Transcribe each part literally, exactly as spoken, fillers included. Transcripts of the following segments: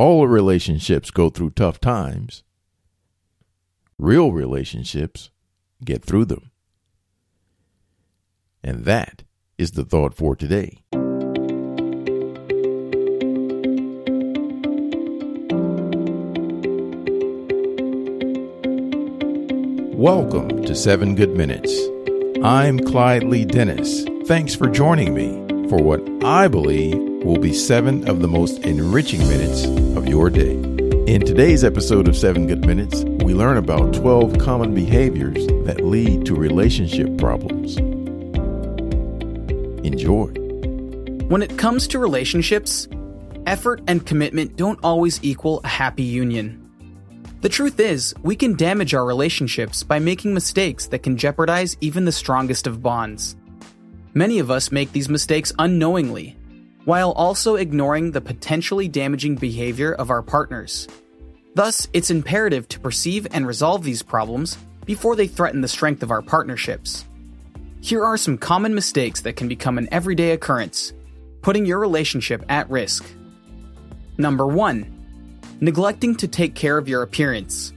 All relationships go through tough times. Real relationships get through them. And that is the thought for today. Welcome to Seven Good Minutes. I'm Clyde Lee Dennis. Thanks for joining me for what I believe will be seven of the most enriching minutes of your day. In today's episode of Seven Good Minutes, we learn about twelve common behaviors that lead to relationship problems. Enjoy. When it comes to relationships, effort and commitment don't always equal a happy union. The truth is, we can damage our relationships by making mistakes that can jeopardize even the strongest of bonds. Many of us make these mistakes unknowingly, while also ignoring the potentially damaging behavior of our partners. Thus, it's imperative to perceive and resolve these problems before they threaten the strength of our partnerships. Here are some common mistakes that can become an everyday occurrence, putting your relationship at risk. Number one. Neglecting to take care of your appearance.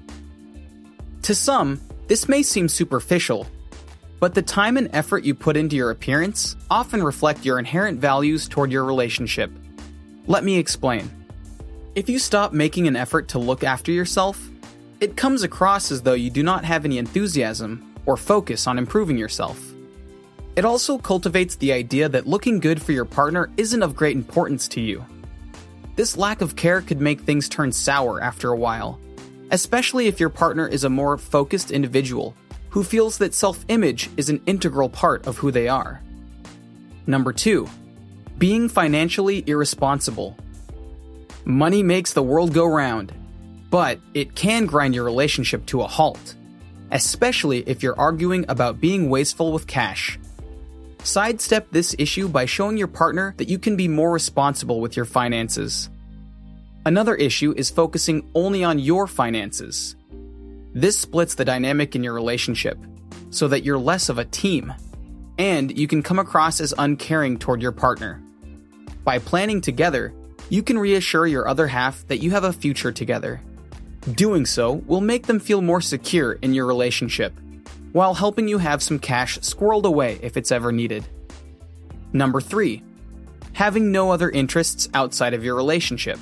To some, this may seem superficial, but the time and effort you put into your appearance often reflect your inherent values toward your relationship. Let me explain. If you stop making an effort to look after yourself, it comes across as though you do not have any enthusiasm or focus on improving yourself. It also cultivates the idea that looking good for your partner isn't of great importance to you. This lack of care could make things turn sour after a while, especially if your partner is a more focused individual who feels that self-image is an integral part of who they are. Number two, being financially irresponsible. Money makes the world go round, but it can grind your relationship to a halt, especially if you're arguing about being wasteful with cash. Sidestep this issue by showing your partner that you can be more responsible with your finances. Another issue is focusing only on your finances. This splits the dynamic in your relationship, so that you're less of a team, and you can come across as uncaring toward your partner. By planning together, you can reassure your other half that you have a future together. Doing so will make them feel more secure in your relationship, while helping you have some cash squirreled away if it's ever needed. Number three, having no other interests outside of your relationship.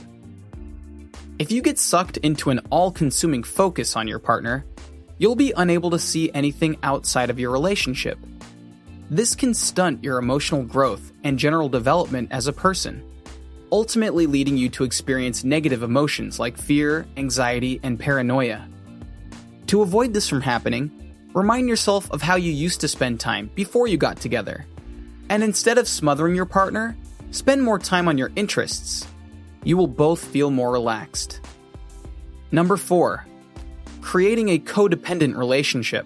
If you get sucked into an all-consuming focus on your partner, you'll be unable to see anything outside of your relationship. This can stunt your emotional growth and general development as a person, ultimately leading you to experience negative emotions like fear, anxiety, and paranoia. To avoid this from happening, remind yourself of how you used to spend time before you got together. And instead of smothering your partner, spend more time on your interests. You will both feel more relaxed. Number four, creating a codependent relationship.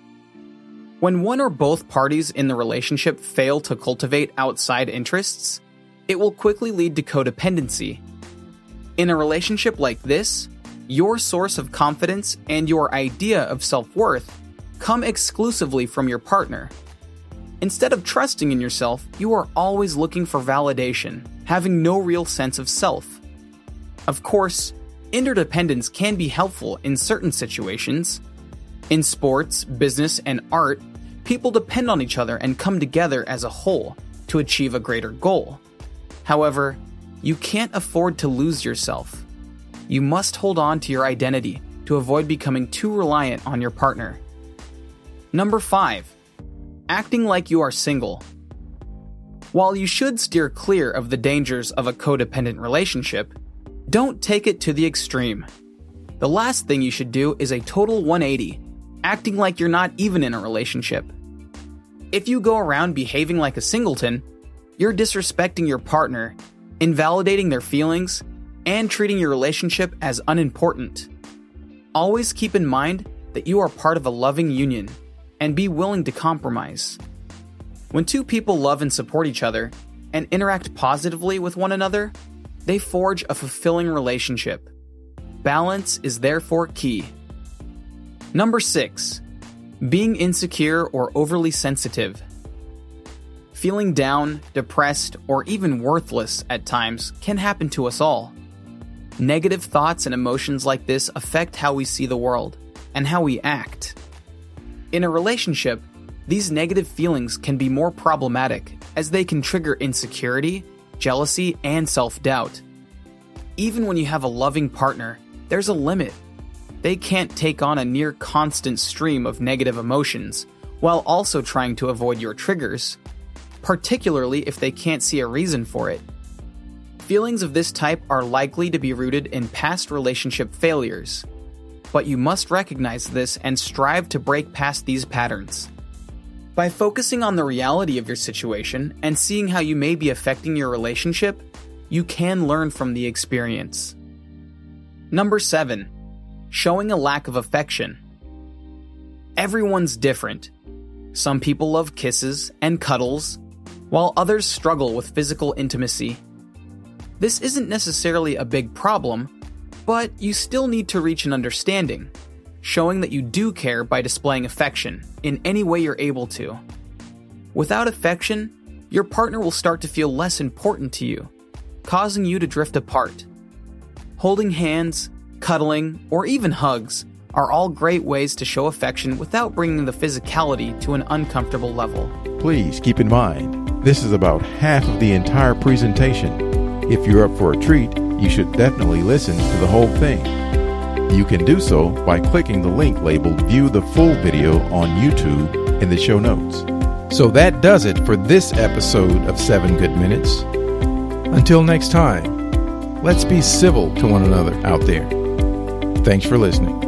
When one or both parties in the relationship fail to cultivate outside interests, it will quickly lead to codependency. In a relationship like this, your source of confidence and your idea of self-worth come exclusively from your partner. Instead of trusting in yourself, you are always looking for validation, having no real sense of self. Of course, interdependence can be helpful in certain situations. In sports, business, and art, people depend on each other and come together as a whole to achieve a greater goal. However, you can't afford to lose yourself. You must hold on to your identity to avoid becoming too reliant on your partner. Number five, acting like you are single. While you should steer clear of the dangers of a codependent relationship, don't take it to the extreme. The last thing you should do is a total one eighty, acting like you're not even in a relationship. If you go around behaving like a singleton, you're disrespecting your partner, invalidating their feelings, and treating your relationship as unimportant. Always keep in mind that you are part of a loving union, and be willing to compromise. When two people love and support each other, and interact positively with one another, they forge a fulfilling relationship. Balance is therefore key. Number six, being insecure or overly sensitive. Feeling down, depressed, or even worthless at times can happen to us all. Negative thoughts and emotions like this affect how we see the world and how we act. In a relationship, these negative feelings can be more problematic as they can trigger insecurity, jealousy, and self-doubt. Even when you have a loving partner, there's a limit. They can't take on a near constant stream of negative emotions while also trying to avoid your triggers, particularly if they can't see a reason for it. Feelings of this type are likely to be rooted in past relationship failures, but you must recognize this and strive to break past these patterns. By focusing on the reality of your situation and seeing how you may be affecting your relationship, you can learn from the experience. Number seven, showing a lack of affection. Everyone's different. Some people love kisses and cuddles, while others struggle with physical intimacy. This isn't necessarily a big problem, but you still need to reach an understanding, showing that you do care by displaying affection in any way you're able to. Without affection, your partner will start to feel less important to you, causing you to drift apart. Holding hands, cuddling, or even hugs are all great ways to show affection without bringing the physicality to an uncomfortable level. Please keep in mind, this is about half of the entire presentation. If you're up for a treat, you should definitely listen to the whole thing. You can do so by clicking the link labeled View the Full Video on YouTube in the show notes. So that does it for this episode of seven Good Minutes. Until next time, let's be civil to one another out there. Thanks for listening.